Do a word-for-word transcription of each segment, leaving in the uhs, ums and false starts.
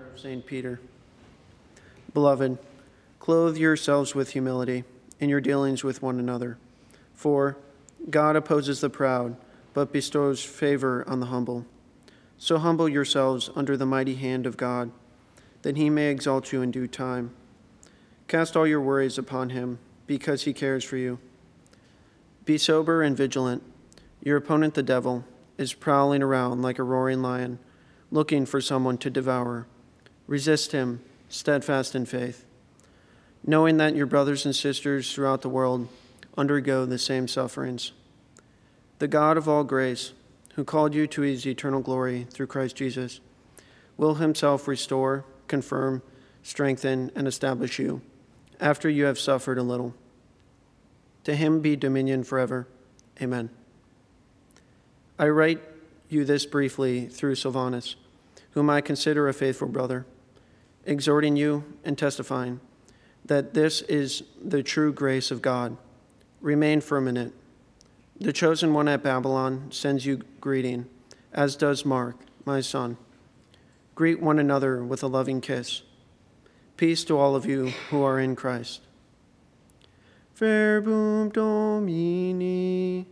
Saint Peter. Beloved, clothe yourselves with humility in your dealings with one another. For God opposes the proud, but bestows favor on the humble. So humble yourselves under the mighty hand of God, that he may exalt you in due time. Cast all your worries upon him, because he cares for you. Be sober and vigilant. Your opponent, the devil, is prowling around like a roaring lion, looking for someone to devour. Resist him, steadfast in faith, knowing that your brothers and sisters throughout the world undergo the same sufferings. The God of all grace, who called you to his eternal glory through Christ Jesus, will himself restore, confirm, strengthen, and establish you, after you have suffered a little. To him be dominion forever. Amen. I write you this briefly through Silvanus, whom I consider a faithful brother, exhorting you and testifying that this is the true grace of God. Remain firm in it. The chosen one at Babylon sends you greeting, as does Mark, my son. Greet one another with a loving kiss. Peace to all of you who are in Christ. Verbum Domini.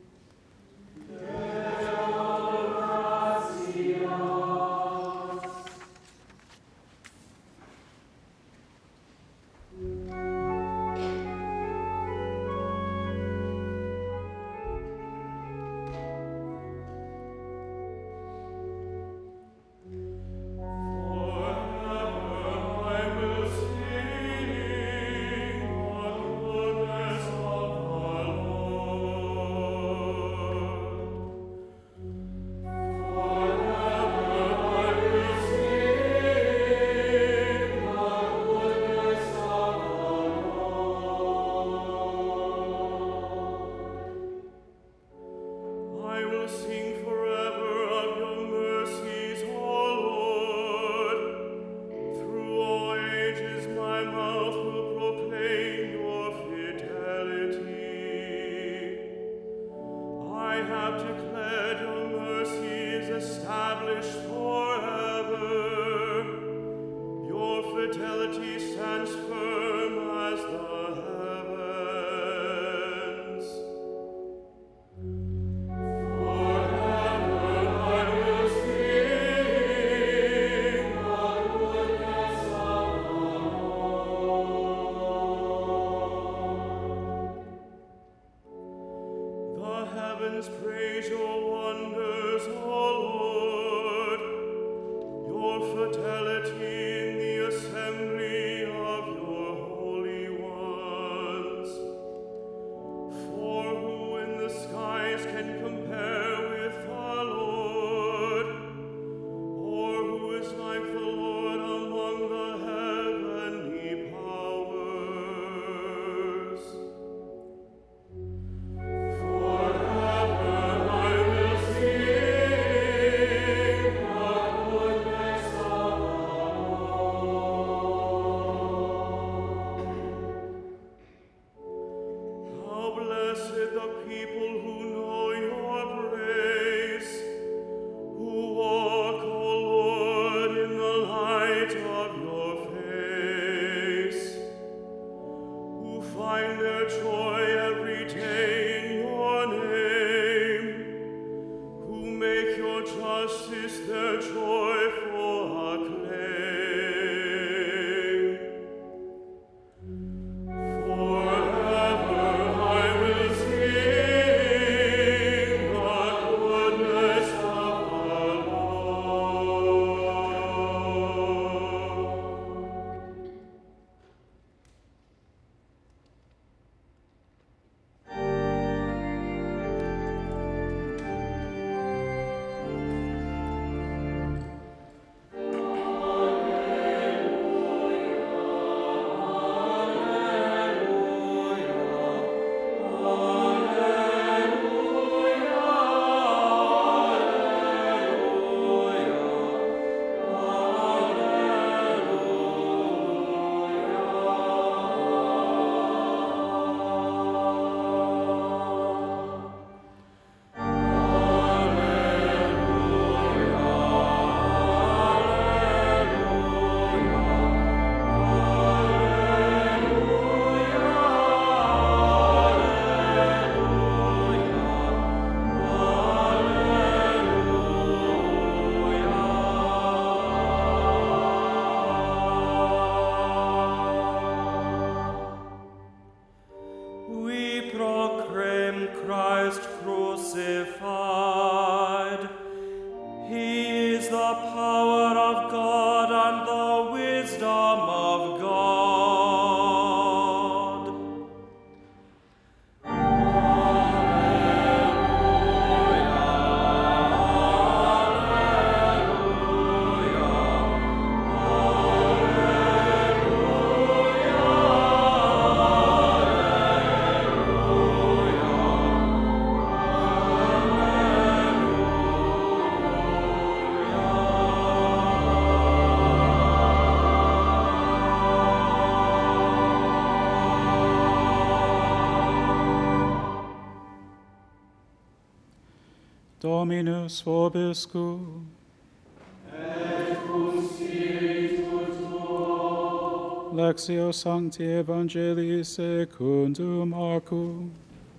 Dominus vobiscum. Et cum spiritu tuo. Lectio Sancti Evangelii secundum Marcum.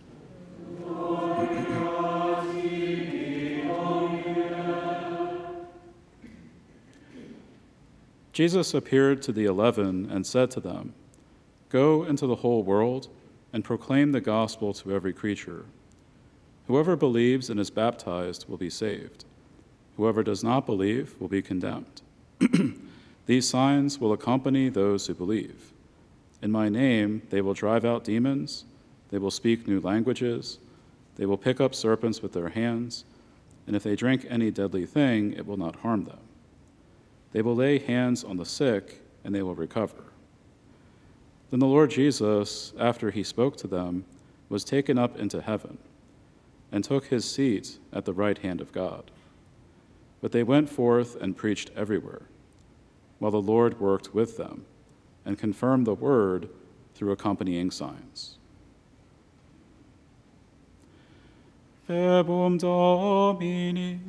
Jesus appeared to the eleven and said to them, "Go into the whole world and proclaim the gospel to every creature. Whoever believes and is baptized will be saved. Whoever does not believe will be condemned. These signs will accompany those who believe. In my name they will drive out demons, they will speak new languages, they will pick up serpents with their hands, and if they drink any deadly thing, it will not harm them. They will lay hands on the sick, and they will recover." Then the Lord Jesus, after he spoke to them, was taken up into heaven and took his seat at the right hand of God. But they went forth and preached everywhere, while the Lord worked with them and confirmed the word through accompanying signs. Verbum Domini.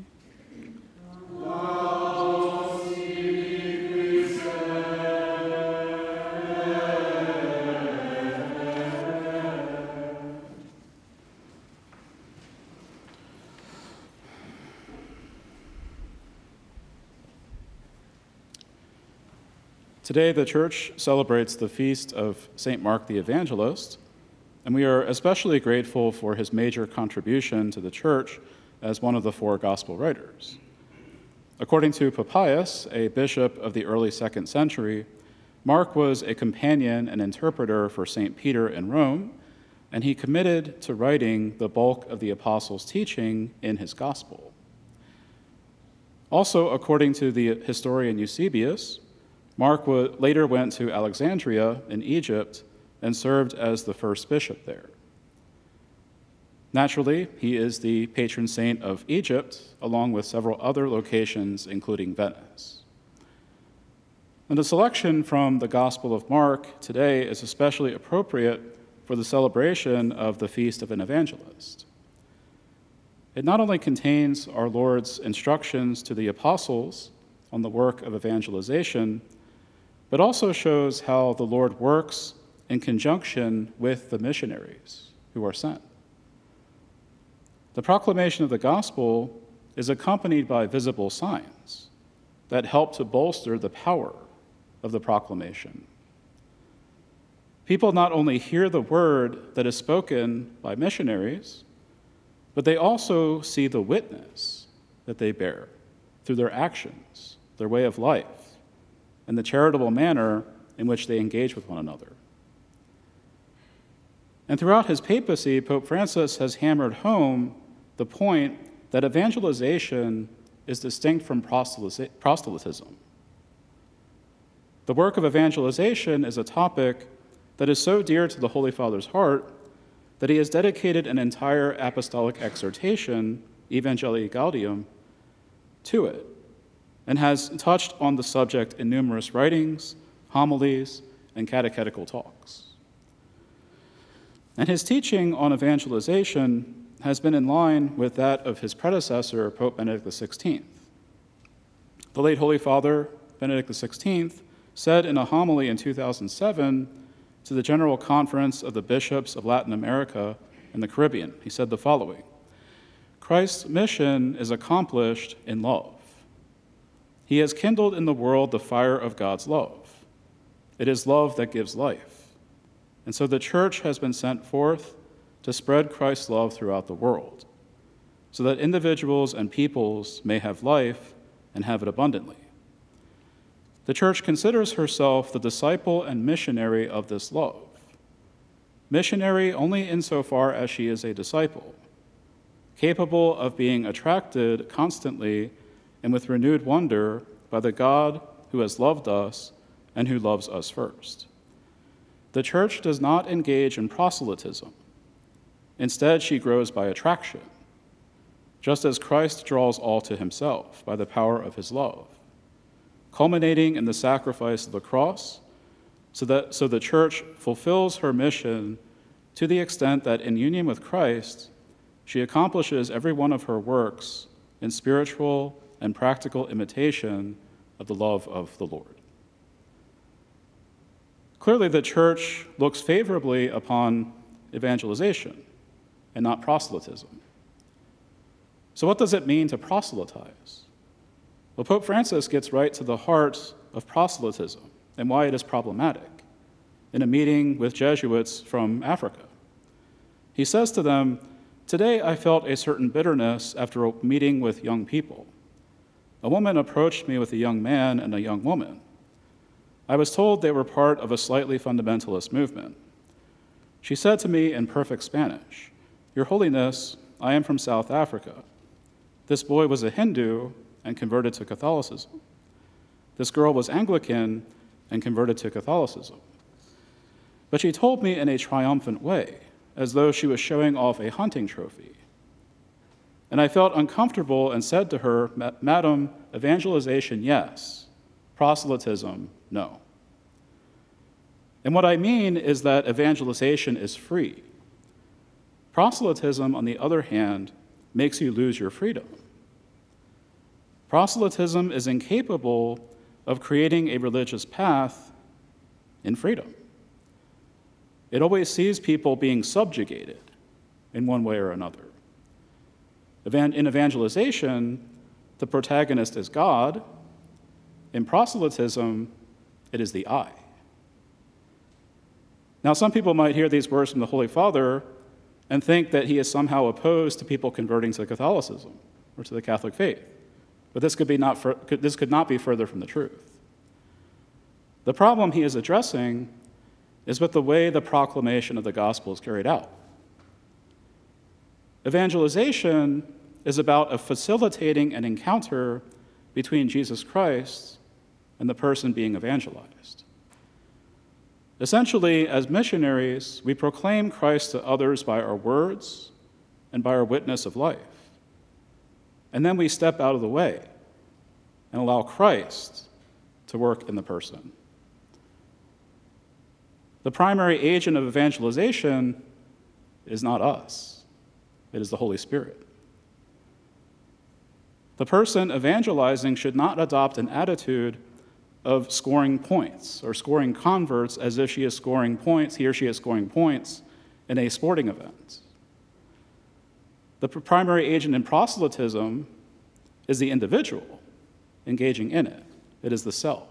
Today, the Church celebrates the feast of Saint Mark the Evangelist, and we are especially grateful for his major contribution to the Church as one of the four Gospel writers. According to Papias, a bishop of the early second century, Mark was a companion and interpreter for Saint Peter in Rome, and he committed to writing the bulk of the apostles' teaching in his Gospel. Also, according to the historian Eusebius, Mark later went to Alexandria in Egypt and served as the first bishop there. Naturally, he is the patron saint of Egypt, along with several other locations, including Venice. And the selection from the Gospel of Mark today is especially appropriate for the celebration of the Feast of an Evangelist. It not only contains our Lord's instructions to the apostles on the work of evangelization, but also shows how the Lord works in conjunction with the missionaries who are sent. The proclamation of the gospel is accompanied by visible signs that help to bolster the power of the proclamation. People not only hear the word that is spoken by missionaries, but they also see the witness that they bear through their actions, their way of life, and the charitable manner in which they engage with one another. And throughout his papacy, Pope Francis has hammered home the point that evangelization is distinct from proselytism. The work of evangelization is a topic that is so dear to the Holy Father's heart that he has dedicated an entire apostolic exhortation, Evangelii Gaudium, to it, and has touched on the subject in numerous writings, homilies, and catechetical talks. And his teaching on evangelization has been in line with that of his predecessor, Pope Benedict the sixteenth. The late Holy Father, Benedict the sixteenth, said in a homily in two thousand seven to the General Conference of the Bishops of Latin America and the Caribbean, he said the following: "Christ's mission is accomplished in love. He has kindled in the world the fire of God's love. It is love that gives life. And so the Church has been sent forth to spread Christ's love throughout the world, so that individuals and peoples may have life and have it abundantly. The Church considers herself the disciple and missionary of this love. Missionary only insofar as she is a disciple, capable of being attracted constantly and with renewed wonder by the God who has loved us and who loves us first. The Church does not engage in proselytism. Instead, she grows by attraction, just as Christ draws all to himself by the power of his love, culminating in the sacrifice of the cross, so that so the Church fulfills her mission to the extent that in union with Christ, she accomplishes every one of her works in spiritual and practical imitation of the love of the Lord. Clearly, the church looks favorably upon evangelization and not proselytism. So what does it mean to proselytize? Well, Pope Francis gets right to the heart of proselytism and why it is problematic in a meeting with Jesuits from Africa. He says to them, "Today I felt a certain bitterness after a meeting with young people. A woman approached me with a young man and a young woman. I was told they were part of a slightly fundamentalist movement. She said to me in perfect Spanish, 'Your Holiness, I am from South Africa.' This boy was a Hindu and converted to Catholicism. This girl was Anglican and converted to Catholicism. But she told me in a triumphant way, as though she was showing off a hunting trophy. And I felt uncomfortable and said to her, 'Madam, evangelization, yes. Proselytism, no.' And what I mean is that evangelization is free. Proselytism, on the other hand, makes you lose your freedom. Proselytism is incapable of creating a religious path in freedom. It always sees people being subjugated in one way or another. In evangelization, the protagonist is God. In proselytism, it is the I. Now, some people might hear these words from the Holy Father and think that he is somehow opposed to people converting to Catholicism or to the Catholic faith. But this could, be not, this could not be further from the truth. The problem he is addressing is with the way the proclamation of the gospel is carried out. Evangelization is about a facilitating an encounter between Jesus Christ and the person being evangelized. Essentially, as missionaries, we proclaim Christ to others by our words and by our witness of life. And then we step out of the way and allow Christ to work in the person. The primary agent of evangelization is not us. It is the Holy Spirit. The person evangelizing should not adopt an attitude of scoring points or scoring converts as if she is scoring points, he or she is scoring points in a sporting event. The primary agent in proselytism is the individual engaging in it. It is the self.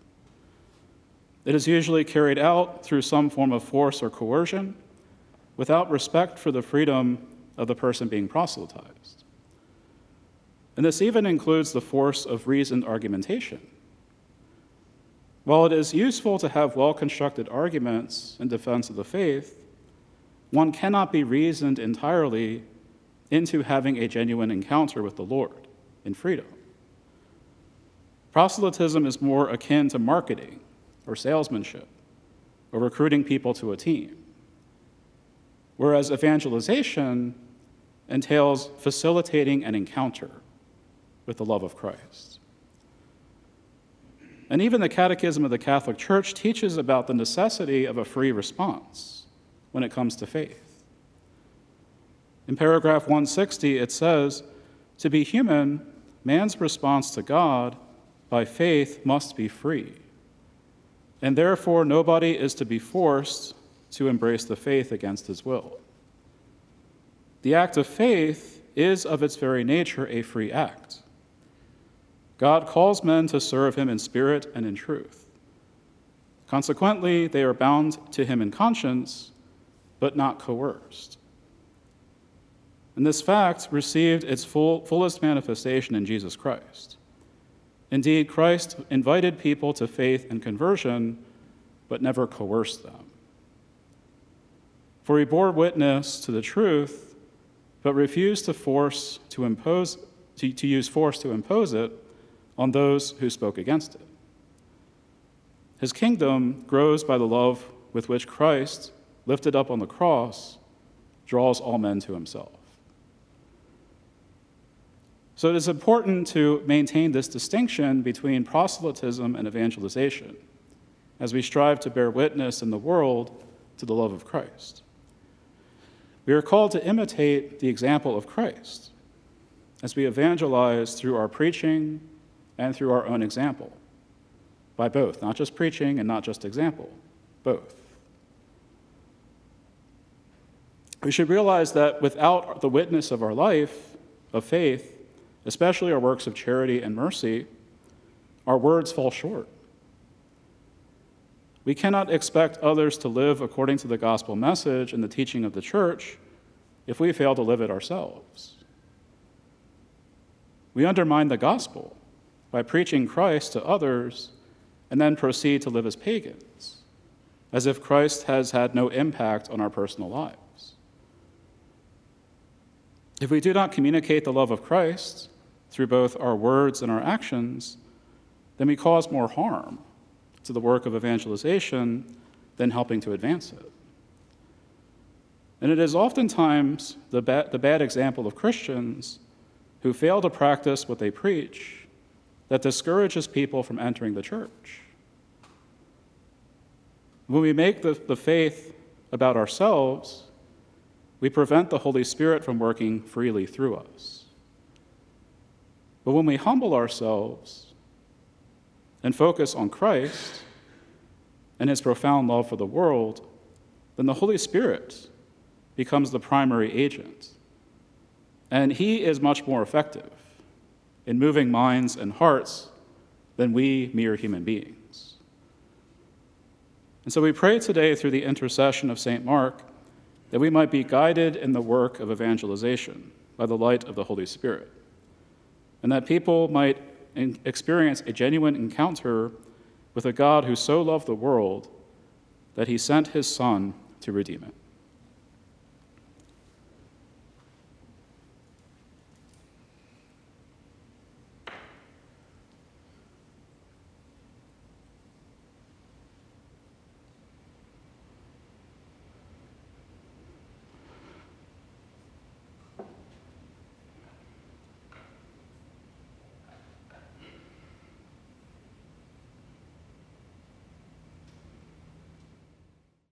It is usually carried out through some form of force or coercion without respect for the freedom of the person being proselytized. And this even includes the force of reasoned argumentation. While it is useful to have well-constructed arguments in defense of the faith, one cannot be reasoned entirely into having a genuine encounter with the Lord in freedom. Proselytism is more akin to marketing or salesmanship or recruiting people to a team, whereas evangelization entails facilitating an encounter with the love of Christ. And even the Catechism of the Catholic Church teaches about the necessity of a free response when it comes to faith. In paragraph one sixty, it says, "To be human, man's response to God by faith must be free, and therefore nobody is to be forced to embrace the faith against his will. The act of faith is of its very nature a free act. God calls men to serve him in spirit and in truth. Consequently, they are bound to him in conscience, but not coerced. And this fact received its full, fullest manifestation in Jesus Christ. Indeed, Christ invited people to faith and conversion, but never coerced them. For he bore witness to the truth, but refused to force to impose to, to use force to impose it on those who spoke against it. His kingdom grows by the love with which Christ, lifted up on the cross, draws all men to himself." So it is important to maintain this distinction between proselytism and evangelization as we strive to bear witness in the world to the love of Christ. We are called to imitate the example of Christ as we evangelize through our preaching and through our own example, by both, not just preaching and not just example, both. We should realize that without the witness of our life, of faith, especially our works of charity and mercy, our words fall short. We cannot expect others to live according to the gospel message and the teaching of the church if we fail to live it ourselves. We undermine the gospel by preaching Christ to others and then proceed to live as pagans, as if Christ has had no impact on our personal lives. If we do not communicate the love of Christ through both our words and our actions, then we cause more harm to the work of evangelization than helping to advance it. And it is oftentimes the, ba- the bad example of Christians who fail to practice what they preach that discourages people from entering the church. When we make the, the faith about ourselves, we prevent the Holy Spirit from working freely through us. But when we humble ourselves and focus on Christ and his profound love for the world, then the Holy Spirit becomes the primary agent. And he is much more effective in moving minds and hearts than we mere human beings. And so we pray today through the intercession of Saint Mark that we might be guided in the work of evangelization by the light of the Holy Spirit, and that people might experience a genuine encounter with a God who so loved the world that he sent his Son to redeem it.